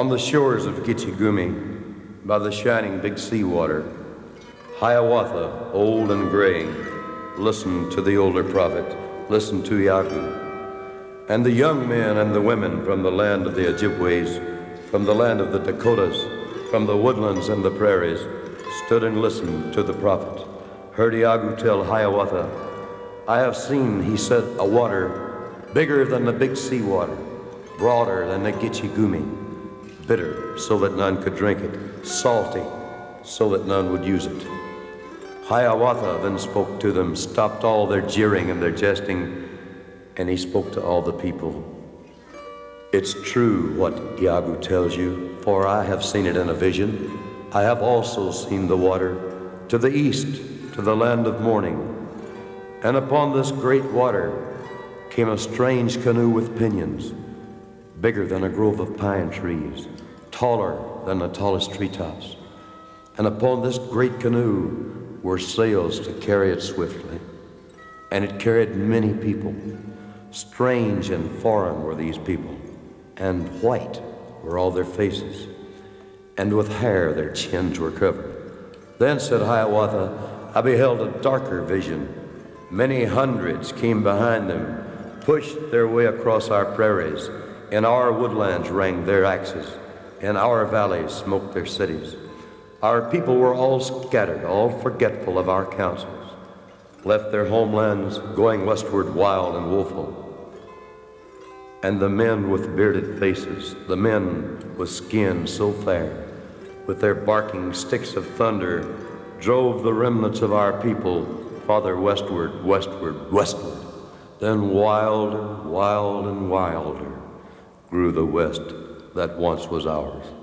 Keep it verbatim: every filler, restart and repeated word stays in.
On the shores of Gitchigumi, by the shining big seawater, Hiawatha, old and gray, listened to the older prophet, listened to Yagu. And the young men and the women from the land of the Ojibways, from the land of the Dakotas, from the woodlands and the prairies, stood and listened to the prophet, heard Yagu tell Hiawatha, I have seen, he said, a water bigger than the big seawater, broader than the Gitchigumi, bitter so that none could drink it, salty so that none would use it. Hiawatha then spoke to them, stopped all their jeering and their jesting, and he spoke to all the people. It's true what Yagu tells you, for I have seen it in a vision. I have also seen the water to the east, to the land of morning. And upon this great water came a strange canoe with pinions, bigger than a grove of pine trees, taller than the tallest treetops. And upon this great canoe were sails to carry it swiftly. And it carried many people. Strange and foreign were these people, and white were all their faces, and with hair their chins were covered. Then said Hiawatha, I beheld a darker vision. Many hundreds came behind them, pushed their way across our prairies. In our woodlands rang their axes. In our valleys smoked their cities. Our people were all scattered, all forgetful of our counsels, left their homelands, going westward wild and woeful. And the men with bearded faces, the men with skin so fair, with their barking sticks of thunder, drove the remnants of our people farther westward, westward, westward. Then wilder, wild and wilder grew the west that once was ours.